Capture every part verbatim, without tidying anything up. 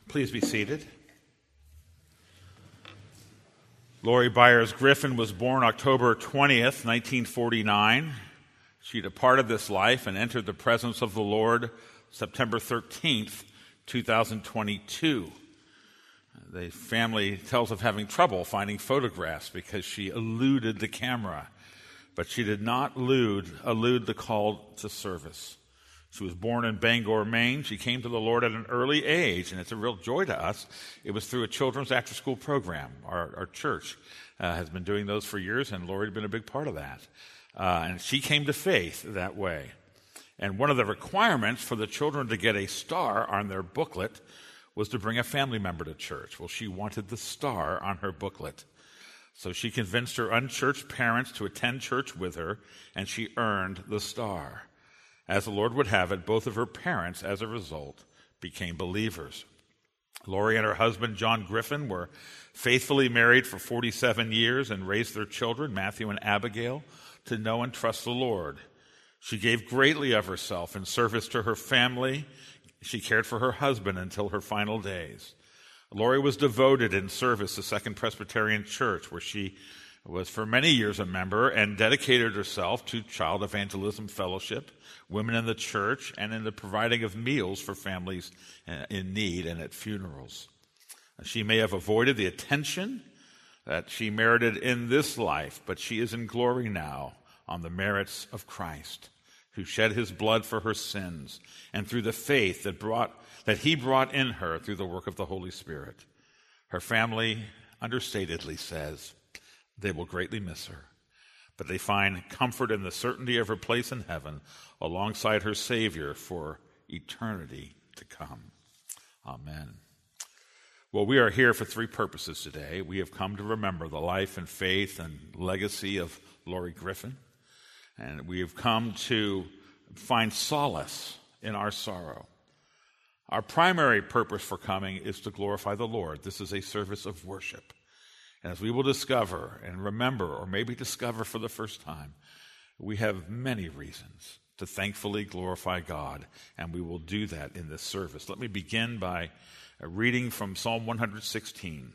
Please be seated. Lori Byers Griffin was born October twentieth, nineteen forty-nine. She departed this life and entered the presence of the Lord September thirteenth, twenty twenty-two. The family tells of having trouble finding photographs because she eluded the camera, but she did not elude, elude the call to service. She was born in Bangor, Maine. She came to the Lord at an early age, and it's a real joy to us. It was through a children's after-school program. Our, our church uh, has been doing those for years, and Lori had been a big part of that. Uh, and she came to faith that way. And one of the requirements for the children to get a star on their booklet was to bring a family member to church. Well, she wanted the star on her booklet. So she convinced her unchurched parents to attend church with her, and she earned the star. As the Lord would have it, both of her parents, as a result, became believers. Lori and her husband, John Griffin, were faithfully married for forty-seven years and raised their children, Matthew and Abigail, to know and trust the Lord. She gave greatly of herself in service to her family. She cared for her husband until her final days. Lori was devoted in service to Second Presbyterian Church, where she was for many years a member, and dedicated herself to Child Evangelism Fellowship, women in the church, and in the providing of meals for families in need and at funerals. She may have avoided the attention that she merited in this life, but she is in glory now on the merits of Christ, who shed his blood for her sins, and through the faith that brought that he brought in her through the work of the Holy Spirit. Her family understatedly says they will greatly miss her, but they find comfort in the certainty of her place in heaven alongside her Savior for eternity to come. Amen. Well, we are here for three purposes today. We have come to remember the life and faith and legacy of Lori Griffin, and we have come to find solace in our sorrow. Our primary purpose for coming is to glorify the Lord. This is a service of worship. And as we will discover and remember, or maybe discover for the first time, we have many reasons to thankfully glorify God, and we will do that in this service. Let me begin by reading from Psalm one sixteen.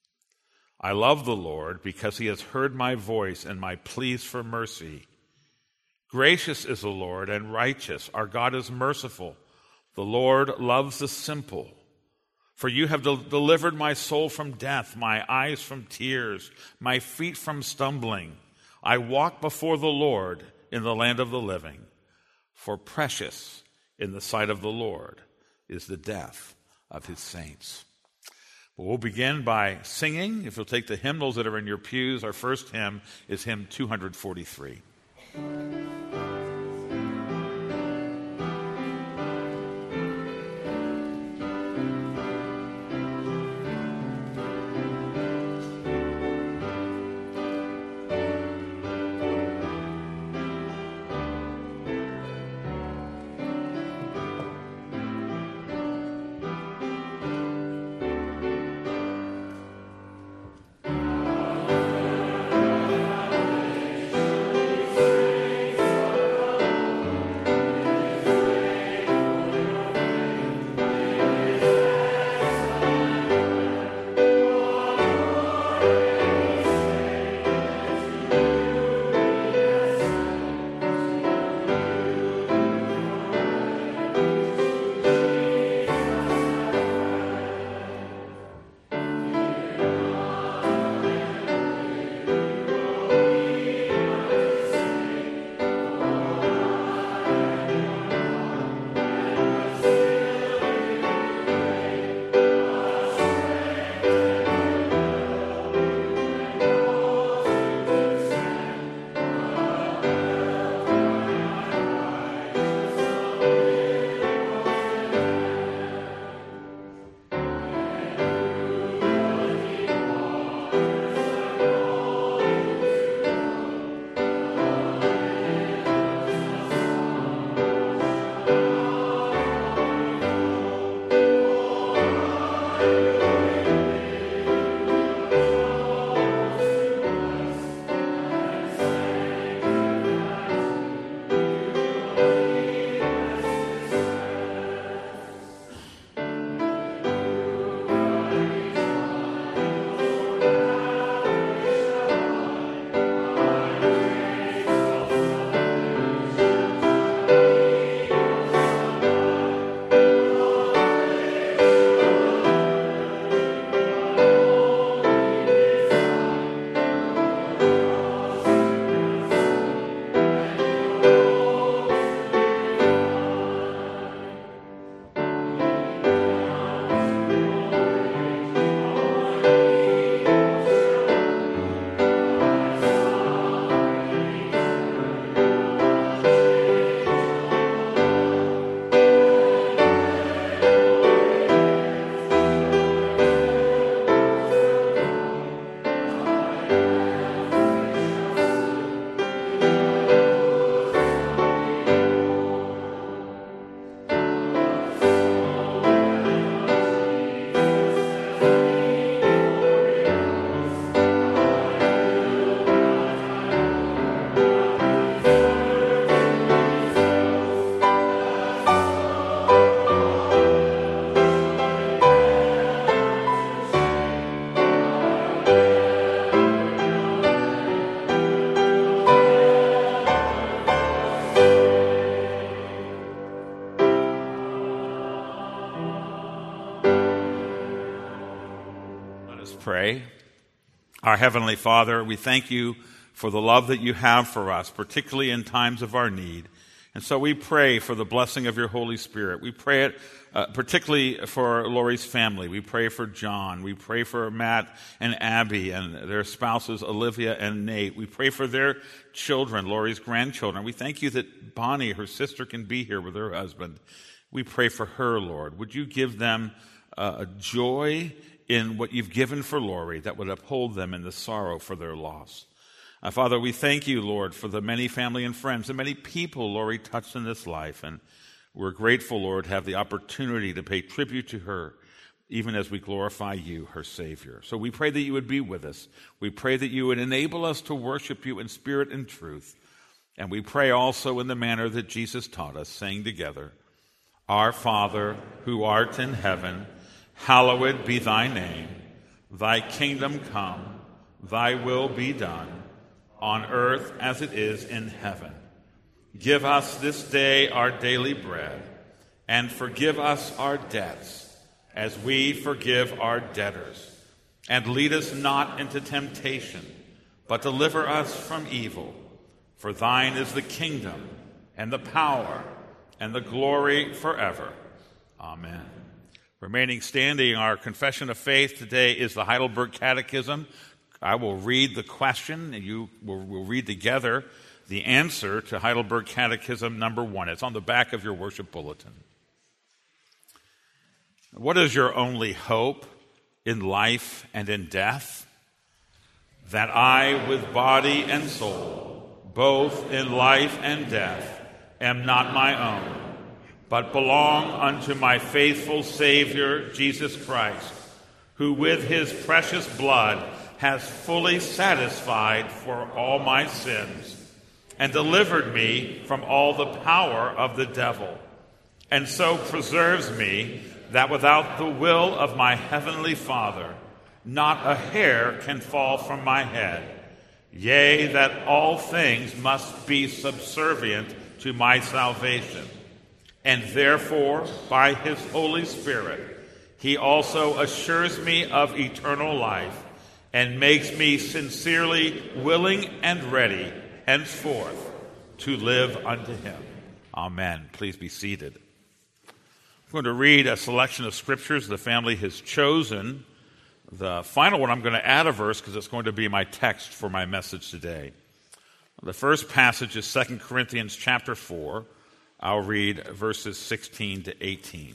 I love the Lord because he has heard my voice and my pleas for mercy. Gracious is the Lord and righteous. Our God is merciful. The Lord loves the simple. For you have del- delivered my soul from death, my eyes from tears, my feet from stumbling. I walk before the Lord in the land of the living. For precious in the sight of the Lord is the death of his saints. Well, we'll begin by singing. If you'll take the hymnals that are in your pews, our first hymn is hymn two forty-three. pray. Our Heavenly Father, we thank you for the love that you have for us, particularly in times of our need. And so we pray for the blessing of your Holy Spirit. We pray it uh, particularly for Lori's family. We pray for John. We pray for Matt and Abby and their spouses, Olivia and Nate. We pray for their children, Lori's grandchildren. We thank you that Bonnie, her sister, can be here with her husband. We pray for her, Lord. Would you give them uh, a joy in what you've given for Lori that would uphold them in the sorrow for their loss? Uh, Father, we thank you, Lord, for the many family and friends and many people Lori touched in this life. And we're grateful, Lord, to have the opportunity to pay tribute to her, even as we glorify you, her Savior. So we pray that you would be with us. We pray that you would enable us to worship you in spirit and truth. And we pray also in the manner that Jesus taught us, saying together, Our Father, who art in heaven, hallowed be thy name. Thy kingdom come, thy will be done, on earth as it is in heaven. Give us this day our daily bread, and forgive us our debts, as we forgive our debtors. And lead us not into temptation, but deliver us from evil. For thine is the kingdom, and the power, and the glory forever. Amen. Remaining standing, our confession of faith today is the Heidelberg Catechism. I will read the question, and you will we'll read together the answer to Heidelberg Catechism number one. It's on the back of your worship bulletin. What is your only hope in life and in death? That I, with body and soul, both in life and death, am not my own, but belong unto my faithful Savior, Jesus Christ, who with his precious blood has fully satisfied for all my sins, and delivered me from all the power of the devil, and so preserves me that without the will of my heavenly Father, not a hair can fall from my head. Yea, that all things must be subservient to my salvation. And therefore, by his Holy Spirit, he also assures me of eternal life, and makes me sincerely willing and ready henceforth to live unto him. Amen. Please be seated. I'm going to read a selection of scriptures the family has chosen. The final one, I'm going to add a verse because it's going to be my text for my message today. The first passage is Second Corinthians chapter four. I'll read verses sixteen to eighteen.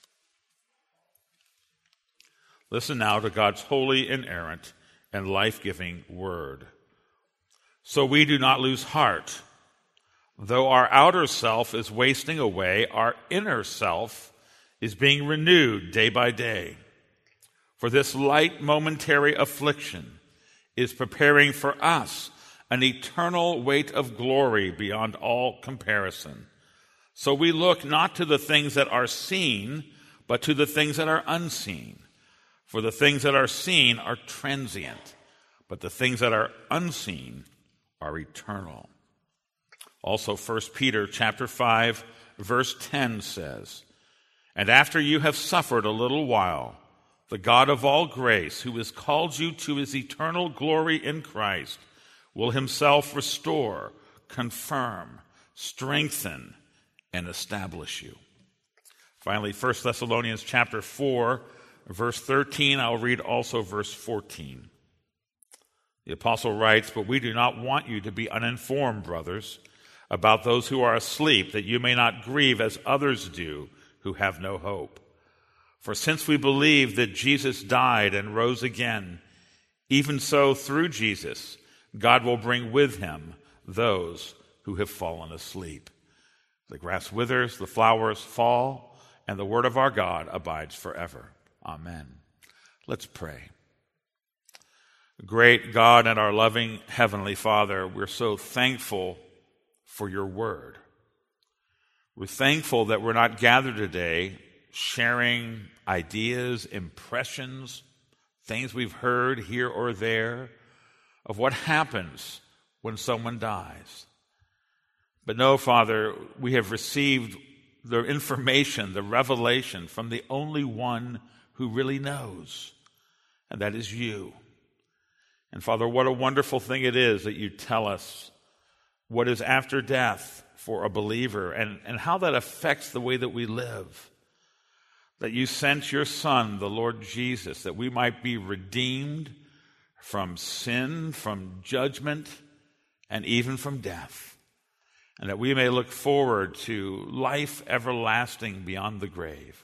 Listen now to God's holy, inerrant, and life-giving word. So we do not lose heart. Though our outer self is wasting away, our inner self is being renewed day by day. For this light momentary affliction is preparing for us an eternal weight of glory beyond all comparison. So we look not to the things that are seen, but to the things that are unseen. For the things that are seen are transient, but the things that are unseen are eternal. Also, First Peter chapter five, verse ten says, And after you have suffered a little while, the God of all grace, who has called you to his eternal glory in Christ, will himself restore, confirm, strengthen, and establish you. Finally, First Thessalonians chapter four, verse thirteen, I'll read also verse fourteen. The apostle writes, But we do not want you to be uninformed, brothers, about those who are asleep, that you may not grieve as others do who have no hope. For since we believe that Jesus died and rose again, even so through Jesus, God will bring with him those who have fallen asleep. The grass withers, the flowers fall, and the word of our God abides forever. Amen. Let's pray. Great God and our loving Heavenly Father, we're so thankful for your word. We're thankful that we're not gathered today sharing ideas, impressions, things we've heard here or there of what happens when someone dies. But no, Father, we have received the information, the revelation from the only one who really knows. and that is you. And Father, what a wonderful thing it is that you tell us what is after death for a believer and, and how that affects the way that we live. That you sent your Son, the Lord Jesus, that we might be redeemed from sin, from judgment, and even from death. And that we may look forward to life everlasting beyond the grave.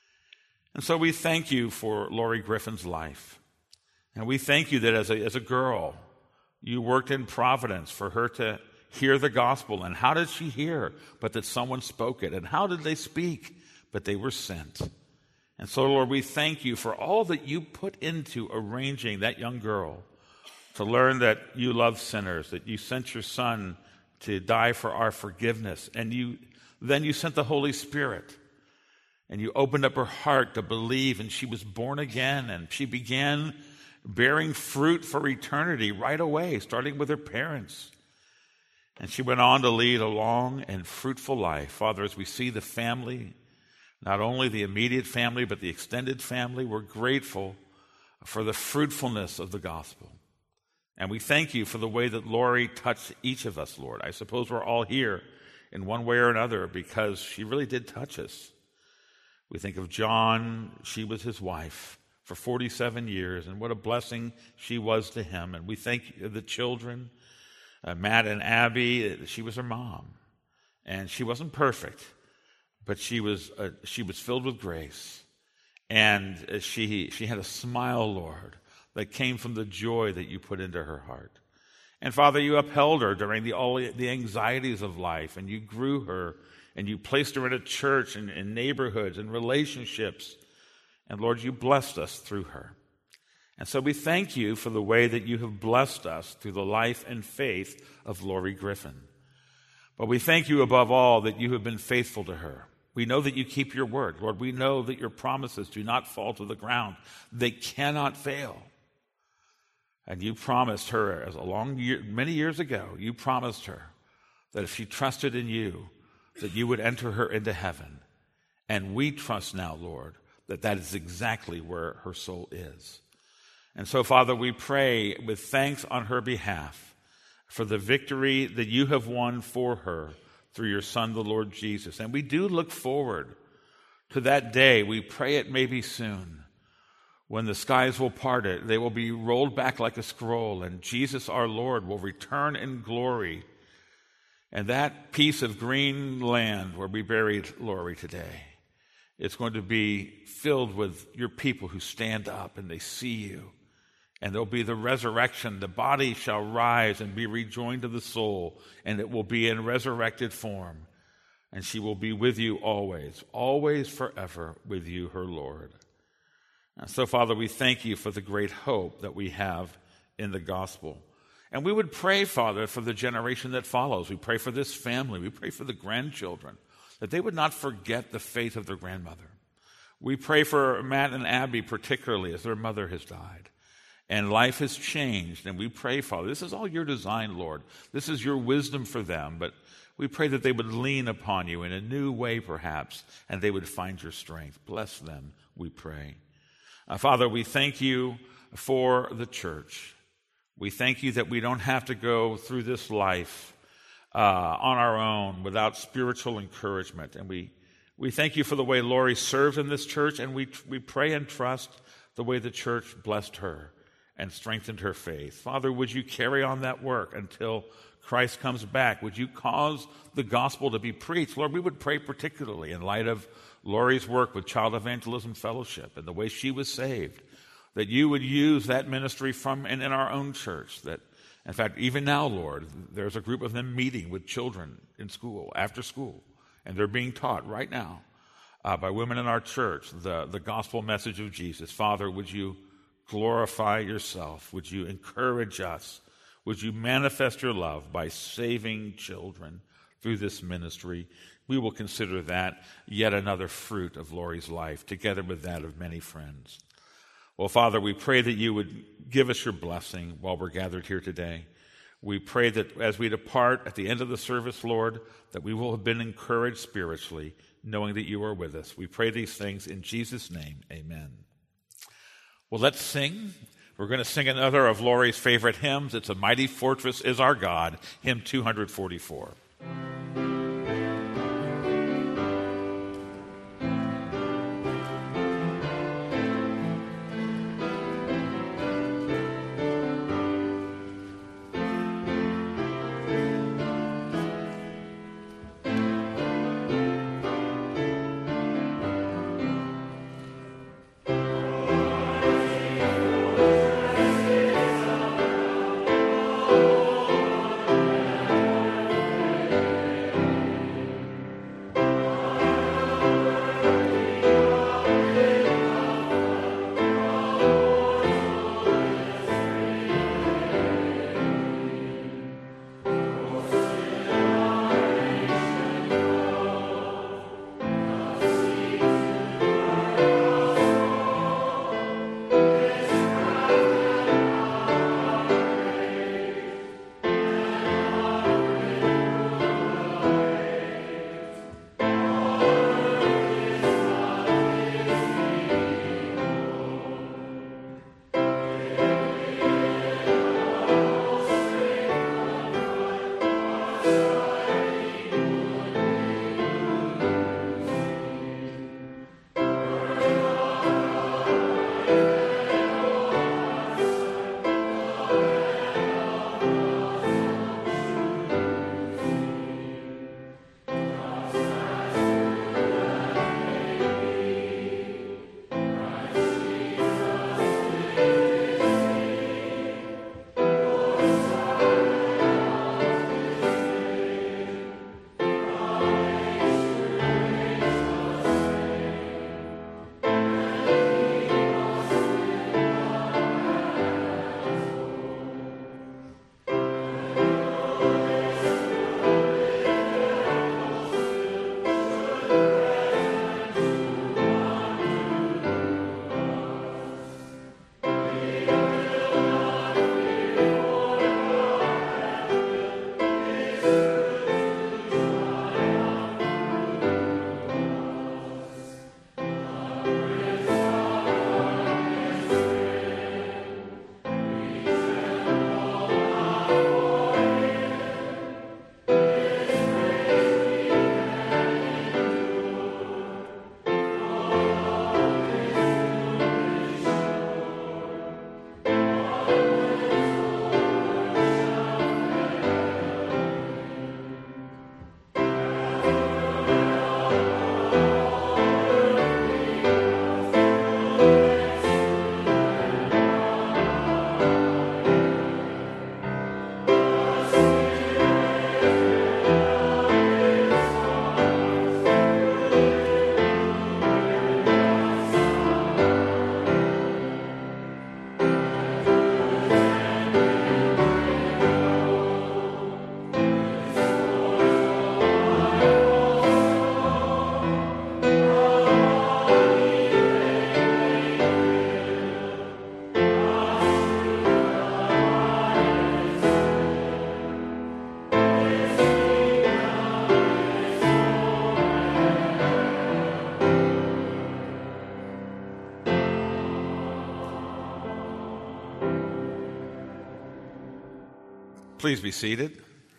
And so we thank you for Lori Griffin's life. And we thank you that as a, as a girl, you worked in providence for her to hear the gospel. And how did she hear? But that someone spoke it. And how did they speak? But they were sent. And so, Lord, we thank you for all that you put into arranging that young girl to learn that you love sinners, that you sent your Son to die for our forgiveness. And you then you sent the Holy Spirit. And you opened up her heart to believe, and she was born again, and she began bearing fruit for eternity right away, starting with her parents. And she went on to lead a long and fruitful life. Father, as we see the family, not only the immediate family, but the extended family, we're grateful for the fruitfulness of the gospel. And we thank you for the way that Lori touched each of us, Lord. I suppose we're all here in one way or another because she really did touch us. We think of John, she was his wife for forty-seven years, and what a blessing she was to him. And we thank the children, uh, Matt and Abby, she was her mom. And she wasn't perfect, but she was uh, she was filled with grace. And uh, she she had a smile, Lord, that came from the joy that you put into her heart. And Father, you upheld her during the all the anxieties of life, and you grew her. And you placed her in a church and in neighborhoods and relationships. And Lord, you blessed us through her. And so we thank you for the way that you have blessed us through the life and faith of Lori Griffin. But we thank you above all that you have been faithful to her. We know that you keep your word. Lord, we know that your promises do not fall to the ground. They cannot fail. And you promised her, as a long year, many years ago, you promised her that if she trusted in you, that you would enter her into heaven. And we trust now, Lord, that that is exactly where her soul is. And so, Father, we pray with thanks on her behalf for the victory that you have won for her through your Son, the Lord Jesus. And we do look forward to that day. We pray it may be soon, when the skies will part it. They will be rolled back like a scroll, and Jesus our Lord will return in glory. And that piece of green land where we buried Lori today, it's going to be filled with your people who stand up and they see you. And there'll be the resurrection. The body shall rise and be rejoined to the soul, and it will be in resurrected form. And she will be with you always, always forever with you, her Lord. And so, Father, we thank you for the great hope that we have in the gospel. And we would pray, Father, for the generation that follows. We pray for this family. We pray for the grandchildren, that they would not forget the faith of their grandmother. We pray for Matt and Abby particularly as their mother has died. And life has changed. And we pray, Father, this is all your design, Lord. This is your wisdom for them. But we pray that they would lean upon you in a new way, perhaps, and they would find your strength. Bless them, we pray. Uh, Father, we thank you for the church. We thank you that we don't have to go through this life uh, on our own without spiritual encouragement. And we, we thank you for the way Lori served in this church, and we, we pray and trust the way the church blessed her and strengthened her faith. Father, would you carry on that work until Christ comes back? Would you cause the gospel to be preached? Lord, we would pray particularly in light of Lori's work with Child Evangelism Fellowship and the way she was saved, that you would use that ministry from and in our own church. That, in fact, even now, Lord, there's a group of them meeting with children in school, after school, and they're being taught right now uh, by women in our church the, the gospel message of Jesus. Father, would you glorify yourself? Would you encourage us? Would you manifest your love by saving children through this ministry? We will consider that yet another fruit of Lori's life, together with that of many friends. Well, Father, we pray that you would give us your blessing while we're gathered here today. We pray that as we depart at the end of the service, Lord, that we will have been encouraged spiritually, knowing that you are with us. We pray these things in Jesus' name. Amen. Well, let's sing. We're going to sing another of Lori's favorite hymns. It's A Mighty Fortress is Our God, hymn two forty-four. Please be seated.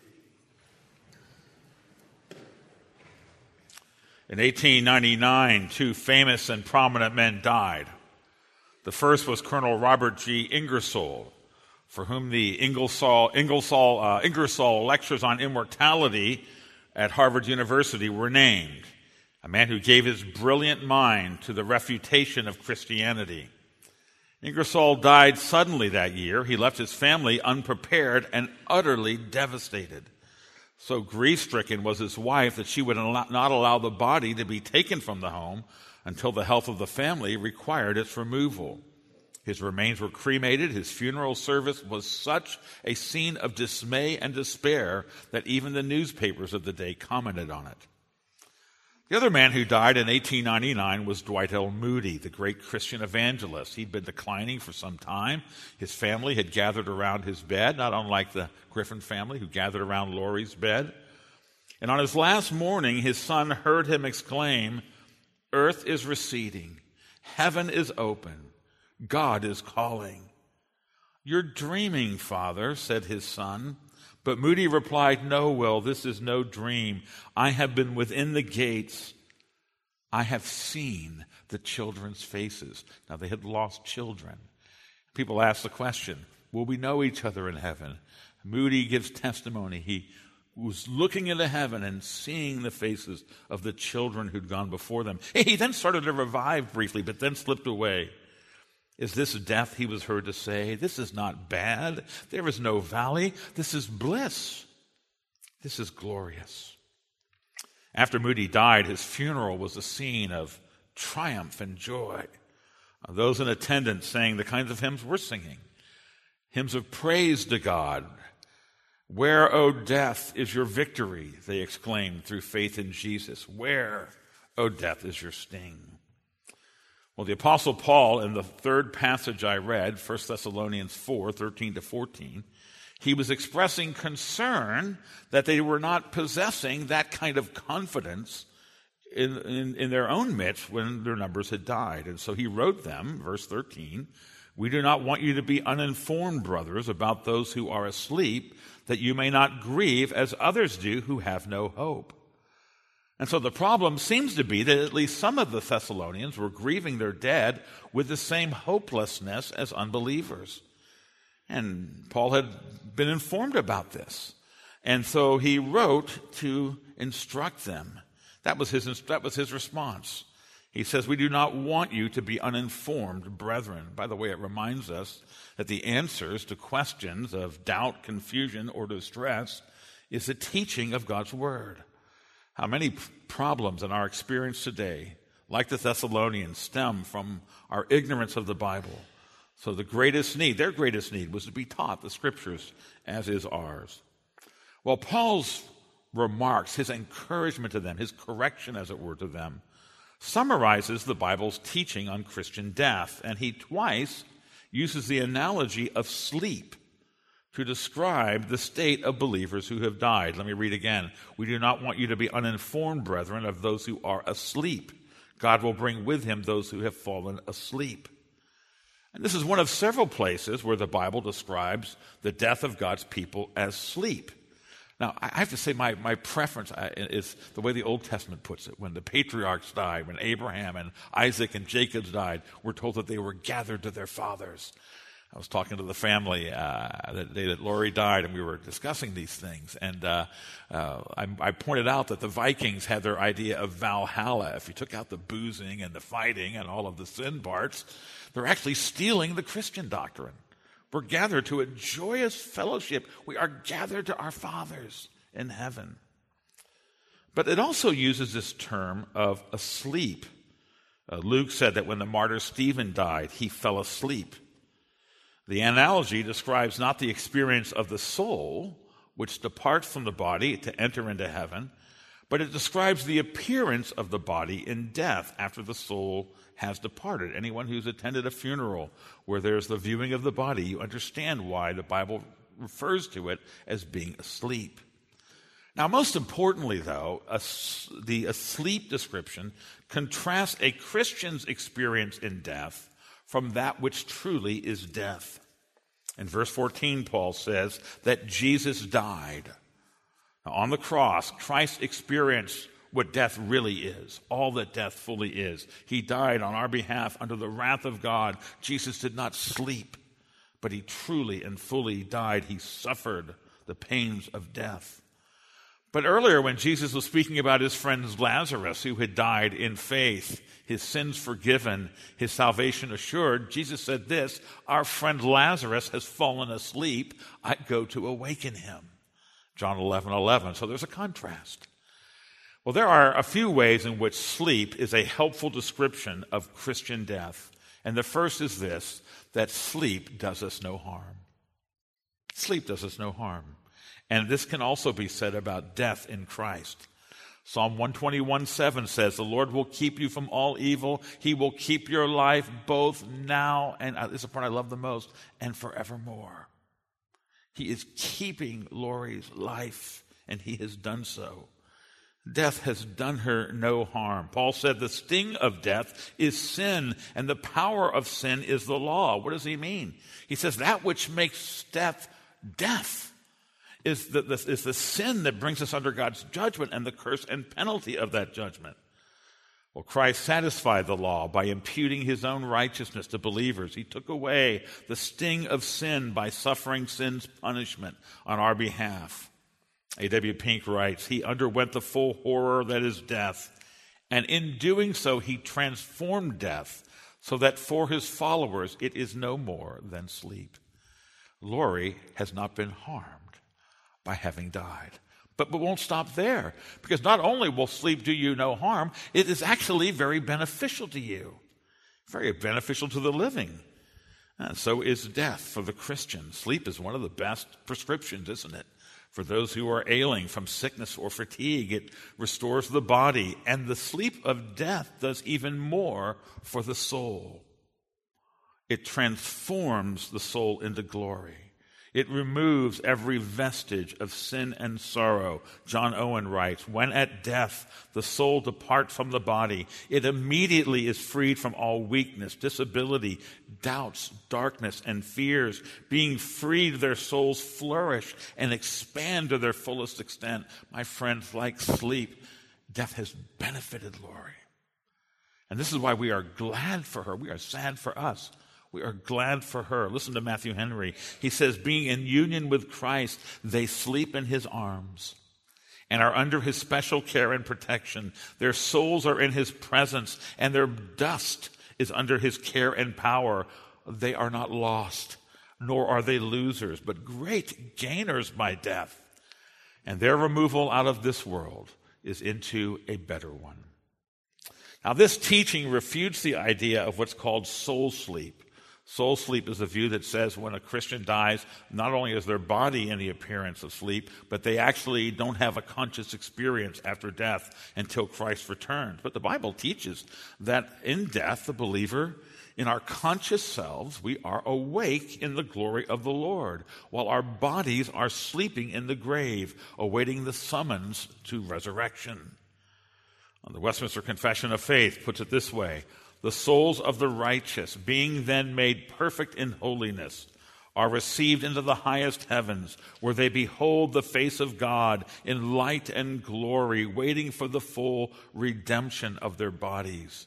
In eighteen ninety-nine, two famous and prominent men died. The first was Colonel Robert G. Ingersoll, for whom the Ingersoll, Ingersoll, uh, Ingersoll Lectures on Immortality at Harvard University were named, a man who gave his brilliant mind to the refutation of Christianity. Ingersoll died suddenly that year. He left his family unprepared and utterly devastated. So grief-stricken was his wife that she would not allow the body to be taken from the home until the health of the family required its removal. His remains were cremated. His funeral service was such a scene of dismay and despair that even the newspapers of the day commented on it. The other man who died in eighteen ninety-nine was Dwight L. Moody, the great Christian evangelist. He'd been declining for some time. His family had gathered around his bed, not unlike the Griffin family who gathered around Lori's bed. And on his last morning, his son heard him exclaim, "Earth is receding, heaven is open, God is calling. You're dreaming, Father, said his son. But Moody replied, no, Will, this is no dream. I have been within the gates. I have seen the children's faces. Now, they had lost children. People ask the question, will we know each other in heaven? Moody gives testimony. He was looking into heaven and seeing the faces of the children who'd gone before them. He then started to revive briefly, but then slipped away. Is this death, he was heard to say? This is not bad. There is no valley. This is bliss. This is glorious. After Moody died, his funeral was a scene of triumph and joy. Those in attendance sang the kinds of hymns we're singing. Hymns of praise to God. Where, O death, is your victory? They exclaimed through faith in Jesus. Where, O death, is your sting? Well, the Apostle Paul, in the third passage I read, First Thessalonians four, thirteen to fourteen, he was expressing concern that they were not possessing that kind of confidence in, in, in their own midst when their numbers had died. And so he wrote them, verse thirteen, we do not want you to be uninformed, brothers, about those who are asleep, that you may not grieve as others do who have no hope. And so the problem seems to be that at least some of the Thessalonians were grieving their dead with the same hopelessness as unbelievers. And Paul had been informed about this. And so he wrote to instruct them. That was his, that was his response. He says, we do not want you to be uninformed, brethren. By the way, it reminds us that the answers to questions of doubt, confusion, or distress is the teaching of God's word. How many problems in our experience today, like the Thessalonians, stem from our ignorance of the Bible. So the greatest need, their greatest need, was to be taught the Scriptures, as is ours. Well, Paul's remarks, his encouragement to them, his correction, as it were, to them, summarizes the Bible's teaching on Christian death, and he twice uses the analogy of sleep to describe the state of believers who have died. Let me read again. We do not want you to be uninformed, brethren, of those who are asleep. God will bring with him those who have fallen asleep. And this is one of several places where the Bible describes the death of God's people as sleep. Now, I have to say my, my preference is the way the Old Testament puts it. When the patriarchs died, when Abraham and Isaac and Jacob died, we're told that they were gathered to their fathers. I was talking to the family uh, the day that Lori died, and we were discussing these things. And uh, uh, I, I pointed out that the Vikings had their idea of Valhalla. If you took out the boozing and the fighting and all of the sin parts, they're actually stealing the Christian doctrine. We're gathered to a joyous fellowship. We are gathered to our fathers in heaven. But it also uses this term of asleep. Uh, Luke said that when the martyr Stephen died, he fell asleep. The analogy describes not the experience of the soul, which departs from the body to enter into heaven, but it describes the appearance of the body in death after the soul has departed. Anyone who's attended a funeral where there's the viewing of the body, you understand why the Bible refers to it as being asleep. Now, most importantly, though, a, the asleep description contrasts a Christian's experience in death from that which truly is death. In verse fourteen, Paul says that Jesus died. Now, on the cross, Christ experienced what death really is, all that death fully is. He died on our behalf under the wrath of God. Jesus did not sleep, but he truly and fully died. He suffered the pains of death. But earlier, when Jesus was speaking about his friend Lazarus, who had died in faith, his sins forgiven, his salvation assured, Jesus said this, our friend Lazarus has fallen asleep. I go to awaken him. John eleven eleven. So there's a contrast. Well, there are a few ways in which sleep is a helpful description of Christian death. And the first is this, that sleep does us no harm. Sleep does us no harm. And this can also be said about death in Christ. Psalm one twenty-one seven says, the Lord will keep you from all evil. He will keep your life both now, and uh, this is the part I love the most, and forevermore. He is keeping Lori's life, and he has done so. Death has done her no harm. Paul said the sting of death is sin, and the power of sin is the law. What does he mean? He says that which makes death death is the, the, is the sin that brings us under God's judgment and the curse and penalty of that judgment. Well, Christ satisfied the law by imputing his own righteousness to believers. He took away the sting of sin by suffering sin's punishment on our behalf. A W Pink writes, he underwent the full horror that is death, and in doing so, he transformed death so that for his followers it is no more than sleep. Lori has not been harmed by having died. But we won't stop there, because not only will sleep do you no harm, it is actually very beneficial to you, very beneficial to the living. And so is death for the Christian. Sleep is one of the best prescriptions, isn't it? For those who are ailing from sickness or fatigue, it restores the body, and the sleep of death does even more for the soul. It transforms the soul into glory. It removes every vestige of sin and sorrow. John Owen writes, when at death the soul departs from the body, it immediately is freed from all weakness, disability, doubts, darkness, and fears. Being freed, their souls flourish and expand to their fullest extent. My friends, like sleep, death has benefited Lori. And this is why we are glad for her. We are sad for us. We are glad for her. Listen to Matthew Henry. He says, being in union with Christ, they sleep in his arms and are under his special care and protection. Their souls are in his presence, and their dust is under his care and power. They are not lost, nor are they losers, but great gainers by death. And their removal out of this world is into a better one. Now, this teaching refutes the idea of what's called soul sleep. Soul sleep is a view that says when a Christian dies, not only is their body in the appearance of sleep, but they actually don't have a conscious experience after death until Christ returns. But the Bible teaches that in death, the believer, in our conscious selves, we are awake in the glory of the Lord, while our bodies are sleeping in the grave, awaiting the summons to resurrection. The Westminster Confession of Faith puts it this way: the souls of the righteous, being then made perfect in holiness, are received into the highest heavens, where they behold the face of God in light and glory, waiting for the full redemption of their bodies.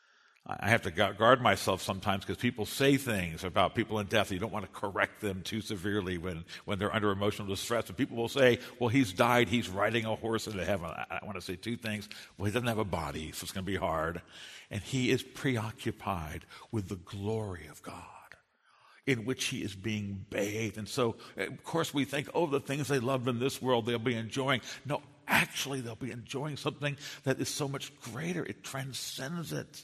I have to guard myself sometimes because people say things about people in death. You don't want to correct them too severely when, when they're under emotional distress. And people will say, well, he's died, he's riding a horse into heaven. I, I want to say two things. Well, he doesn't have a body, so it's going to be hard. And he is preoccupied with the glory of God, in which he is being bathed. And so, of course, we think, oh, the things they loved in this world, they'll be enjoying. No, actually, they'll be enjoying something that is so much greater. It transcends it.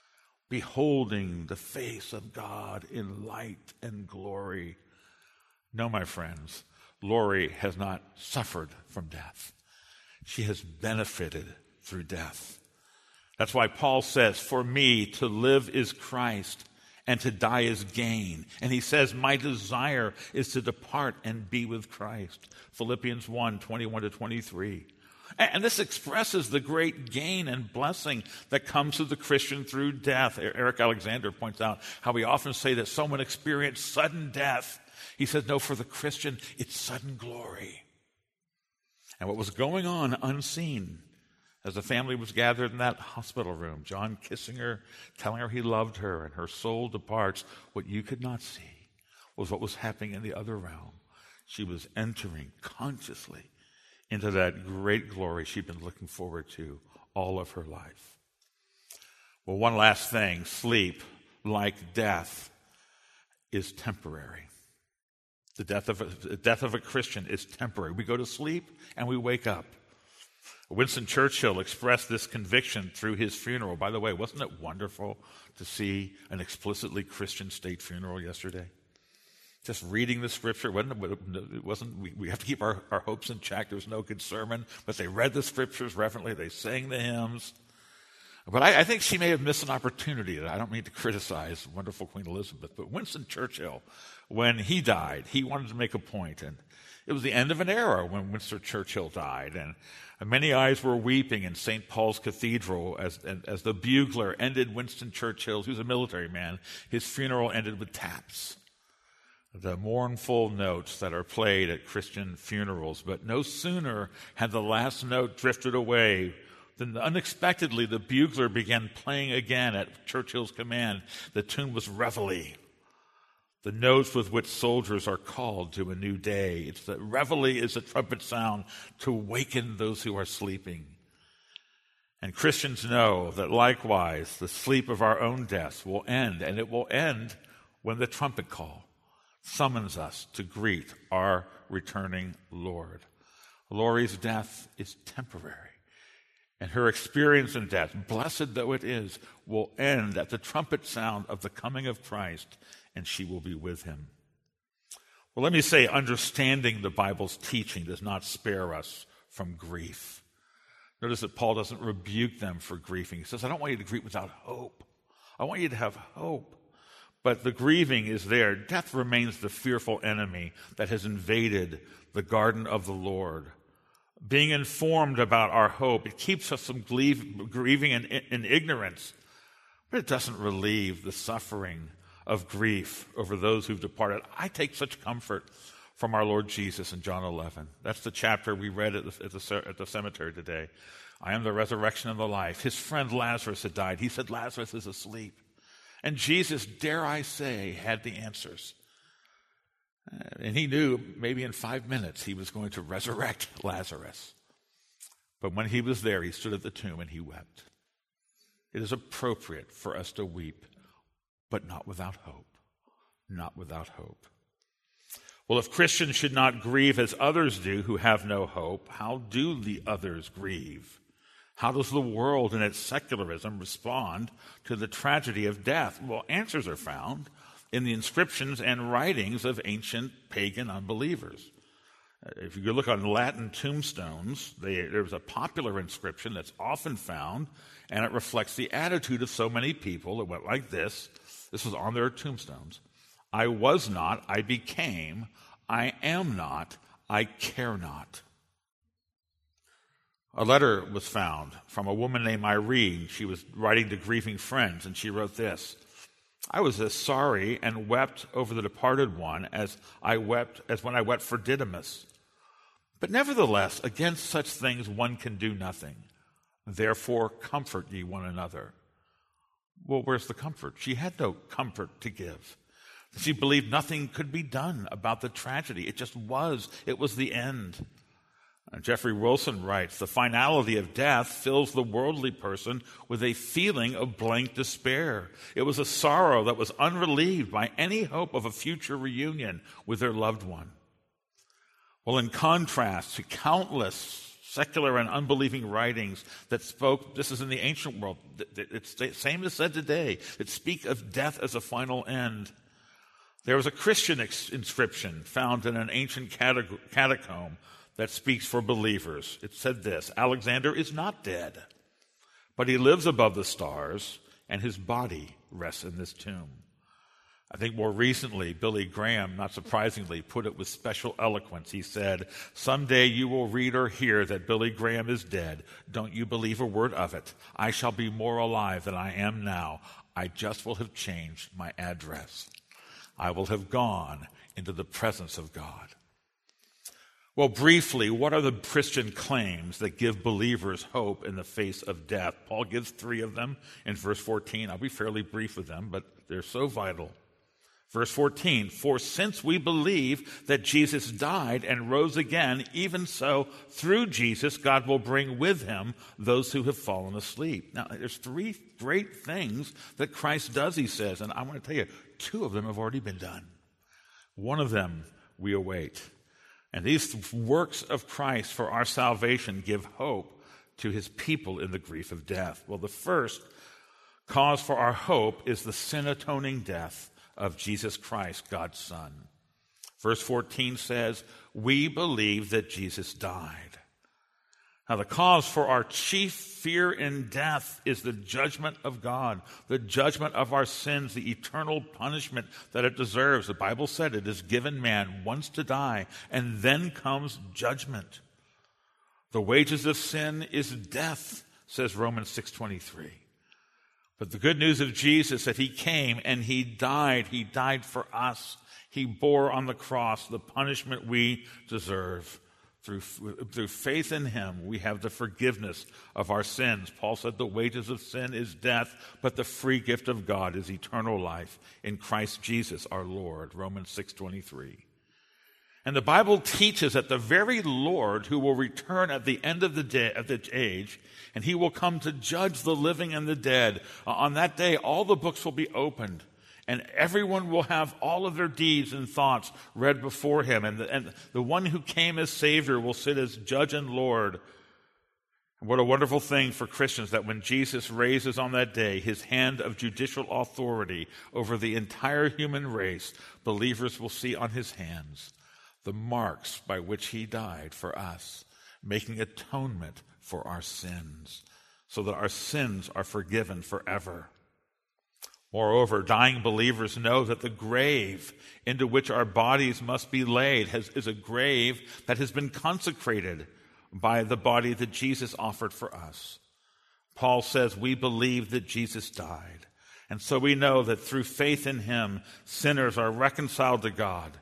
Beholding the face of God in light and glory. No, my friends, Lori has not suffered from death. She has benefited through death. That's why Paul says, for me to live is Christ and to die is gain. And he says, my desire is to depart and be with Christ. Philippians one, twenty-one to twenty-three. And this expresses the great gain and blessing that comes to the Christian through death. Eric Alexander points out how we often say that someone experienced sudden death. He says, no, for the Christian, it's sudden glory. And what was going on unseen as the family was gathered in that hospital room, John kissing her, telling her he loved her, and her soul departs, what you could not see was what was happening in the other realm. She was entering consciously into that great glory she'd been looking forward to all of her life. Well, one last thing. Sleep, like death, is temporary. The death of a, the death of a Christian is temporary. We go to sleep and we wake up. Winston Churchill expressed this conviction through his funeral. By the way, wasn't it wonderful to see an explicitly Christian state funeral yesterday? Just reading the scripture, wasn't it wasn't, we, we have to keep our, our hopes in check. There was no good sermon, but they read the scriptures reverently. They sang the hymns. But I, I think she may have missed an opportunity. I don't mean to criticize wonderful Queen Elizabeth, but Winston Churchill, when he died, he wanted to make a point, and It was the end of an era when Winston Churchill died, and many eyes were weeping in Saint Paul's Cathedral as, as the bugler ended Winston Churchill's, he was a military man, his funeral ended with taps. The mournful notes that are played at Christian funerals. But no sooner had the last note drifted away than unexpectedly the bugler began playing again at Churchill's command. The tune was Reveille, the notes with which soldiers are called to a new day. It's the Reveille is a trumpet sound to awaken those who are sleeping. And Christians know that likewise the sleep of our own death will end, and it will end when the trumpet call summons us to greet our returning Lord. Lori's death is temporary, and her experience in death, blessed though it is, will end at the trumpet sound of the coming of Christ, and she will be with him. Well, let me say, understanding the Bible's teaching does not spare us from grief. Notice that Paul doesn't rebuke them for grieving. He says, I don't want you to grieve without hope. I want you to have hope. But the grieving is there. Death remains the fearful enemy that has invaded the garden of the Lord. Being informed about our hope, it keeps us from grieving in, in ignorance, but it doesn't relieve the suffering of grief over those who've departed. I take such comfort from our Lord Jesus in John eleven. That's the chapter we read at the, at the, at the cemetery today. I am the resurrection and the life. His friend Lazarus had died. He said, Lazarus is asleep. And Jesus, dare I say, had the answers. And he knew maybe in five minutes he was going to resurrect Lazarus. But when he was there, he stood at the tomb and he wept. It is appropriate for us to weep, but not without hope. Not without hope. Well, if Christians should not grieve as others do who have no hope, how do the others grieve? How does the world in its secularism respond to the tragedy of death? Well, answers are found in the inscriptions and writings of ancient pagan unbelievers. If you look on Latin tombstones, they, there's a popular inscription that's often found, and it reflects the attitude of so many people. It went like this. This was on their tombstones. I was not, I became, I am not, I care not. A letter was found from a woman named Irene. She was writing to grieving friends, and she wrote this. I was as sorry and wept over the departed one as I wept as when I wept for Didymus. But nevertheless, against such things one can do nothing. Therefore, comfort ye one another. Well, where's the comfort? She had no comfort to give. She believed nothing could be done about the tragedy. It just was. It was the end. Jeffrey Wilson writes, the finality of death fills the worldly person with a feeling of blank despair. It was a sorrow that was unrelieved by any hope of a future reunion with their loved one. Well, in contrast to countless secular and unbelieving writings that spoke, this is in the ancient world, it's the same as said today, that speak of death as a final end. There was a Christian inscription found in an ancient catacomb that speaks for believers. It said this, Alexander is not dead, but he lives above the stars, and his body rests in this tomb. I think more recently, Billy Graham, not surprisingly, put it with special eloquence. He said, someday you will read or hear that Billy Graham is dead. Don't you believe a word of it. I shall be more alive than I am now. I just will have changed my address. I will have gone into the presence of God. Well, briefly, what are the Christian claims that give believers hope in the face of death? Paul gives three of them in verse fourteen. I'll be fairly brief with them, but they're so vital. Verse fourteen, for since we believe that Jesus died and rose again, even so, through Jesus, God will bring with him those who have fallen asleep. Now, there's three great things that Christ does, he says, and I want to tell you, two of them have already been done. One of them we await. And these works of Christ for our salvation give hope to his people in the grief of death. Well, the first cause for our hope is the sin-atoning death of Jesus Christ, God's Son. Verse fourteen says, we believe that Jesus died. Now, the cause for our chief fear in death is the judgment of God, the judgment of our sins, the eternal punishment that it deserves. The Bible said it is given man once to die, and then comes judgment. The wages of sin is death, says Romans six twenty-three. But the good news of Jesus is that he came and he died. He died for us. He bore on the cross the punishment we deserve. Through, through faith in him, we have the forgiveness of our sins. Paul said the wages of sin is death, but the free gift of God is eternal life in Christ Jesus our Lord. Romans six twenty-three. And the Bible teaches that the very Lord who will return at the end of the day, of the age, and he will come to judge the living and the dead. Uh, on that day, all the books will be opened, and everyone will have all of their deeds and thoughts read before him. And the, and the one who came as Savior will sit as Judge and Lord. And what a wonderful thing for Christians that when Jesus raises on that day his hand of judicial authority over the entire human race, believers will see on his hands the marks by which he died for us, making atonement for our sins, so that our sins are forgiven forever. Moreover, dying believers know that the grave into which our bodies must be laid has, is a grave that has been consecrated by the body that Jesus offered for us. Paul says we believe that Jesus died, and so we know that through faith in him, sinners are reconciled to God.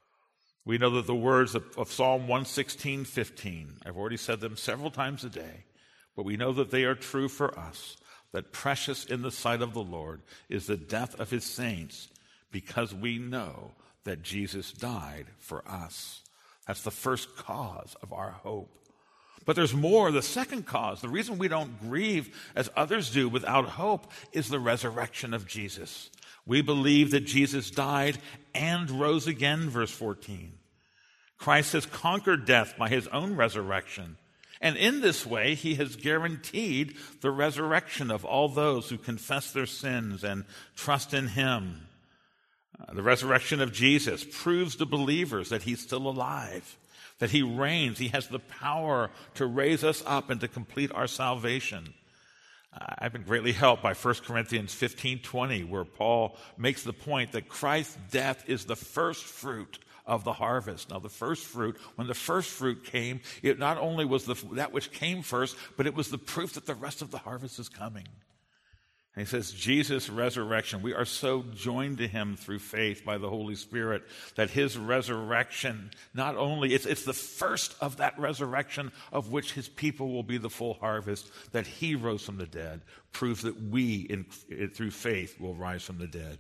We know that the words of, of Psalm one sixteen, fifteen, I've already said them several times a day, but we know that they are true for us, that precious in the sight of the Lord is the death of his saints, because we know that Jesus died for us. That's the first cause of our hope. But there's more. The second cause, the reason we don't grieve as others do without hope, is the resurrection of Jesus. We believe that Jesus died and rose again, verse fourteen. Christ has conquered death by his own resurrection. And in this way, he has guaranteed the resurrection of all those who confess their sins and trust in him. Uh, the resurrection of Jesus proves to believers that he's still alive, that he reigns. He has the power to raise us up and to complete our salvation. I've been greatly helped by First Corinthians fifteen twenty, where Paul makes the point that Christ's death is the first fruit of the harvest. Now, the first fruit, when the first fruit came, it not only was the, that which came first, but it was the proof that the rest of the harvest is coming. And he says, Jesus' resurrection, we are so joined to him through faith by the Holy Spirit that his resurrection, not only, it's, it's the first of that resurrection of which his people will be the full harvest, that he rose from the dead, proves that we, in, through faith, will rise from the dead.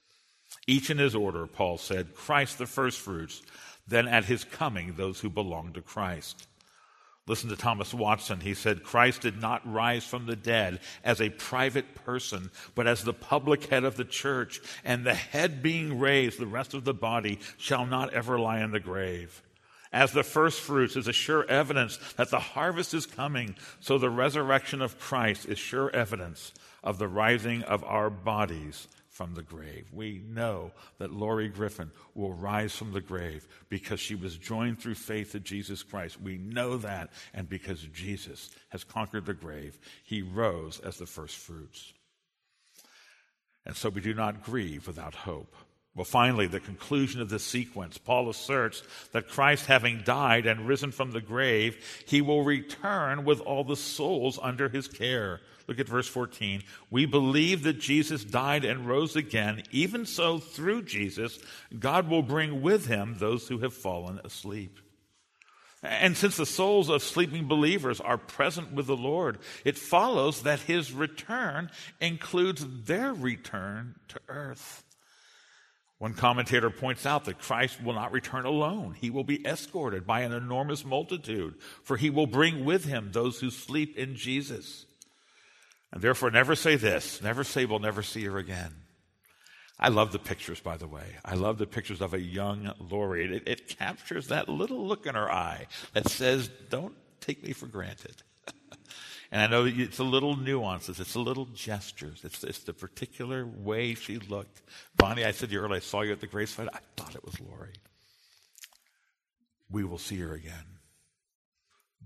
Each in his order, Paul said, Christ the firstfruits, then at his coming, those who belong to Christ. Listen to Thomas Watson. He said, Christ did not rise from the dead as a private person, but as the public head of the church. And the head being raised, the rest of the body shall not ever lie in the grave. As the first fruits is a sure evidence that the harvest is coming, so the resurrection of Christ is sure evidence of the rising of our bodies from the grave. We know that Lori Griffin will rise from the grave because she was joined through faith to Jesus Christ. We know that, and because Jesus has conquered the grave, he rose as the first fruits. And so we do not grieve without hope. Well, finally, the conclusion of this sequence, Paul asserts that Christ, having died and risen from the grave, he will return with all the souls under his care. Look at verse fourteen. We believe that Jesus died and rose again. Even so, through Jesus, God will bring with him those who have fallen asleep. And since the souls of sleeping believers are present with the Lord, it follows that his return includes their return to earth. One commentator points out that Christ will not return alone. He will be escorted by an enormous multitude, for he will bring with him those who sleep in Jesus. And therefore, never say this. Never say we'll never see her again. I love the pictures, by the way. I love the pictures of a young Lori. It, it captures that little look in her eye that says, don't take me for granted. And I know that it's a little nuances. It's a little gestures. It's, it's the particular way she looked. Bonnie, I said to you earlier, I saw you at the Grace Flight. I thought it was Lori. We will see her again.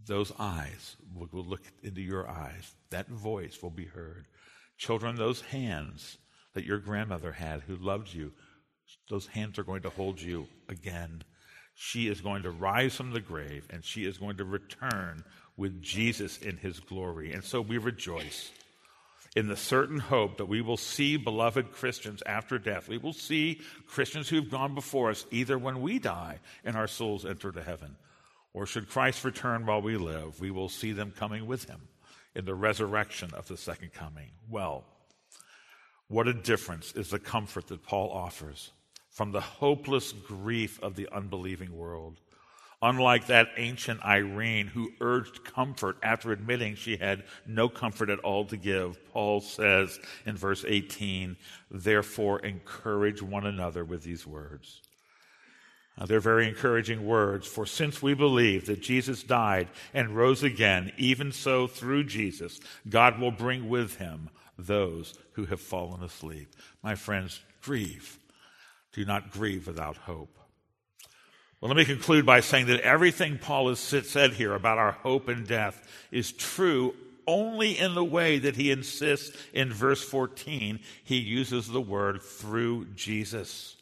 those eyes will, will look into your eyes. That voice will be heard. Children, those hands that your grandmother had who loved you, those hands are going to hold you again. She is going to rise from the grave, and she is going to return with Jesus in his glory. And so we rejoice in the certain hope that we will see beloved Christians after death. We will see Christians who've gone before us, either when we die and our souls enter to heaven, or should Christ return while we live, we will see them coming with him in the resurrection of the second coming. Well, what a difference is the comfort that Paul offers from the hopeless grief of the unbelieving world. Unlike that ancient Irene who urged comfort after admitting she had no comfort at all to give, Paul says in verse eighteen, therefore encourage one another with these words. Now, they're very encouraging words, for since we believe that Jesus died and rose again, even so through Jesus, God will bring with him those who have fallen asleep. My friends, grieve. Do not grieve without hope. Well, let me conclude by saying that everything Paul has said here about our hope in death is true only in the way that he insists in verse fourteen. He uses the word through Jesus.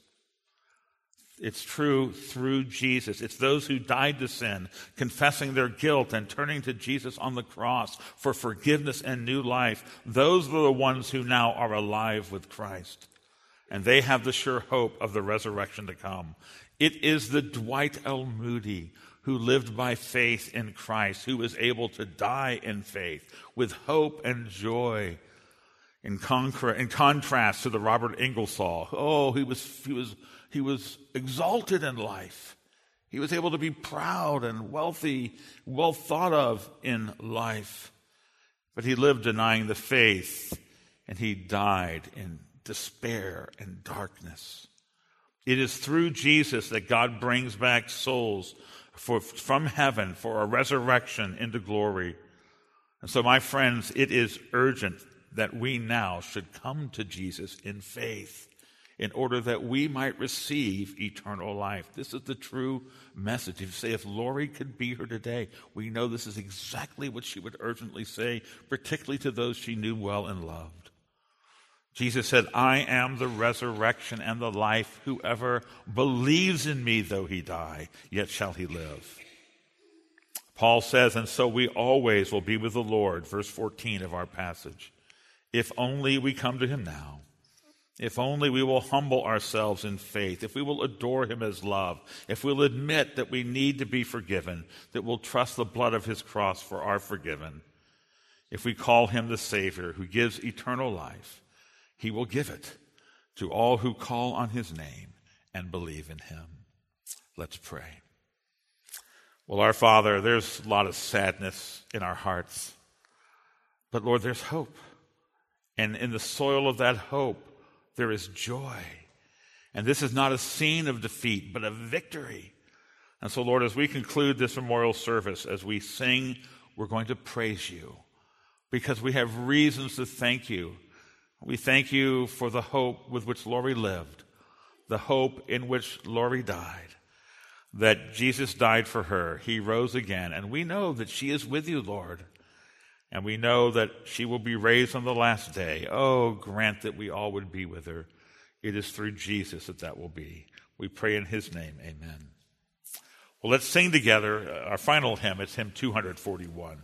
It's true through Jesus. It's those who died to sin, confessing their guilt and turning to Jesus on the cross for forgiveness and new life. Those are the ones who now are alive with Christ. And they have the sure hope of the resurrection to come. It is the Dwight L. Moody who lived by faith in Christ, who was able to die in faith with hope and joy. In, concra- in contrast to the Robert Ingersoll, oh, he was he was he was exalted in life. He was able to be proud and wealthy, well thought of in life. But he lived denying the faith, and he died in despair and darkness. It is through Jesus that God brings back souls for, from heaven for a resurrection into glory. And so, my friends, it is urgent that we now should come to Jesus in faith in order that we might receive eternal life. This is the true message. If you say, if Lori could be here today, we know this is exactly what she would urgently say, particularly to those she knew well and loved. Jesus said, I am the resurrection and the life. Whoever believes in me, though he die, yet shall he live. Paul says, and so we always will be with the Lord, verse fourteen of our passage. If only we come to him now. If only we will humble ourselves in faith, if we will adore him as love, if we'll admit that we need to be forgiven, that we'll trust the blood of his cross for our forgiven. If we call him the Savior who gives eternal life, he will give it to all who call on his name and believe in him. Let's pray. Well, our Father, there's a lot of sadness in our hearts, but Lord, there's hope. And in the soil of that hope, there is joy. And this is not a scene of defeat, but of victory. And so, Lord, as we conclude this memorial service, as we sing, we're going to praise you because we have reasons to thank you. We thank you for the hope with which Lori lived, the hope in which Lori died, that Jesus died for her. He rose again, and we know that she is with you, Lord. And we know that she will be raised on the last day. Oh, grant that we all would be with her. It is through Jesus that that will be. We pray in his name, amen. Well, let's sing together our final hymn. It's hymn two forty-one.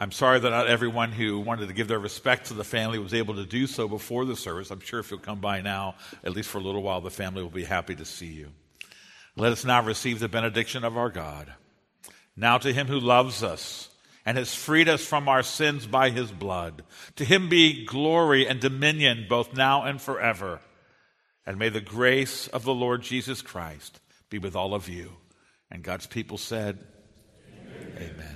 I'm sorry that not everyone who wanted to give their respect to the family was able to do so before the service. I'm sure if you'll come by now, at least for a little while, the family will be happy to see you. Let us now receive the benediction of our God. Now to him who loves us and has freed us from our sins by his blood, to him be glory and dominion both now and forever. And may the grace of the Lord Jesus Christ be with all of you. And God's people said, Amen. Amen.